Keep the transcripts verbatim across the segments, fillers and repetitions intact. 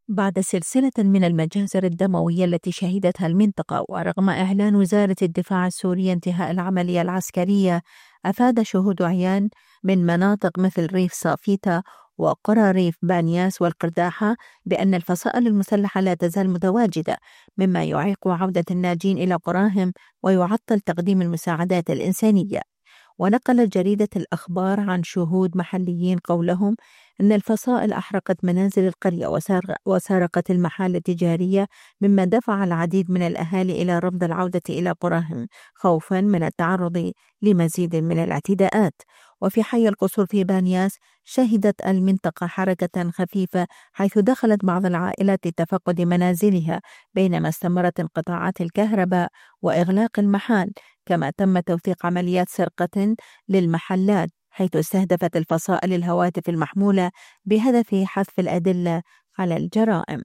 بعد سلسلة من المجازر الدموية التي شهدتها المنطقة، ورغم إعلان وزارة الدفاع السورية انتهاء العملية العسكرية، أفاد شهود عيان من مناطق مثل ريف صافيتا وقرى ريف بانياس والقرداحة بأن الفصائل المسلحة لا تزال متواجدة، مما يعيق عودة الناجين إلى قراهم ويعطل تقديم المساعدات الإنسانية. ونقلت جريدة الأخبار عن شهود محليين قولهم أن الفصائل أحرقت منازل القرية وسار- وسرقت المحال التجارية، مما دفع العديد من الأهالي إلى رفض العودة إلى قراهم خوفا من التعرض لمزيد من الاعتداءات. وفي حي القصور في بانياس شهدت المنطقة حركة خفيفة، حيث دخلت بعض العائلات لتفقد منازلها، بينما استمرت انقطاعات الكهرباء وإغلاق المحال. كما تم توثيق عمليات سرقة للمحلات، حيث استهدفت الفصائل الهواتف المحمولة بهدف حذف الأدلة على الجرائم.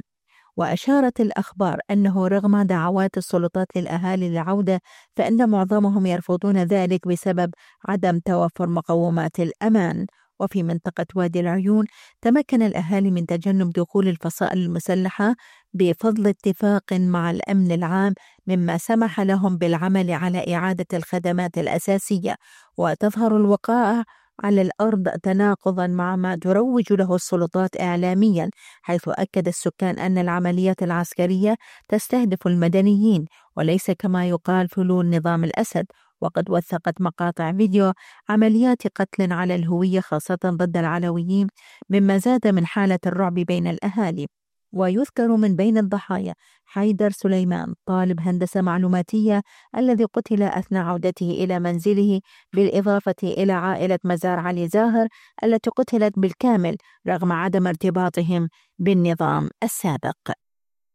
وأشارت الأخبار أنه رغم دعوات السلطات للأهالي للعودة، فإن معظمهم يرفضون ذلك بسبب عدم توفر مقومات الأمان. وفي منطقة وادي العيون تمكن الأهالي من تجنب دخول الفصائل المسلحة بفضل اتفاق مع الأمن العام، مما سمح لهم بالعمل على إعادة الخدمات الأساسية. وتظهر الوقائع على الأرض تناقضا مع ما تروج له السلطات إعلاميا، حيث أكد السكان أن العمليات العسكرية تستهدف المدنيين وليس كما يقال فلول نظام الأسد. وقد وثقت مقاطع فيديو عمليات قتل على الهوية خاصة ضد العلويين، مما زاد من حالة الرعب بين الأهالي. ويذكر من بين الضحايا حيدر سليمان طالب هندسة معلوماتية الذي قتل أثناء عودته إلى منزله، بالإضافة إلى عائلة مزار علي زاهر التي قتلت بالكامل رغم عدم ارتباطهم بالنظام السابق.